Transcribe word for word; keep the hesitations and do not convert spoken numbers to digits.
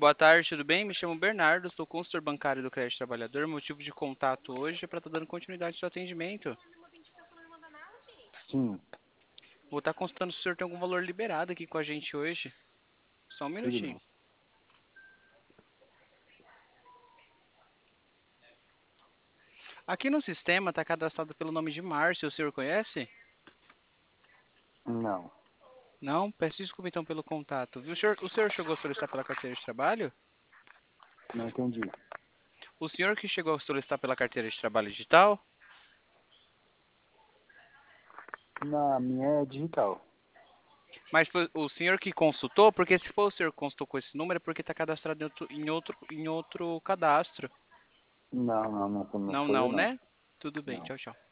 Boa tarde, tudo bem? Me chamo Bernardo, sou consultor bancário do Crédito Trabalhador. Motivo de contato hoje é para estar dando continuidade ao seu atendimento. Sim, Vou estar consultando se o senhor tem algum valor liberado aqui com a gente hoje. Só um tudo minutinho. bem. Aqui no sistema está cadastrado pelo nome de Márcio, o senhor conhece? Não, Não? Peço desculpa então pelo contato. Viu? O senhor, o senhor chegou a solicitar pela carteira de trabalho? não entendi. O senhor que chegou a solicitar pela carteira de trabalho digital? Na minha é digital. Mas foi o senhor que consultou? Porque se for o senhor que consultou com esse número é porque está cadastrado em outro, em outro, em outro cadastro. Não, não, não, não Não, foi eu não, não. né? Tudo bem, Não. tchau, tchau.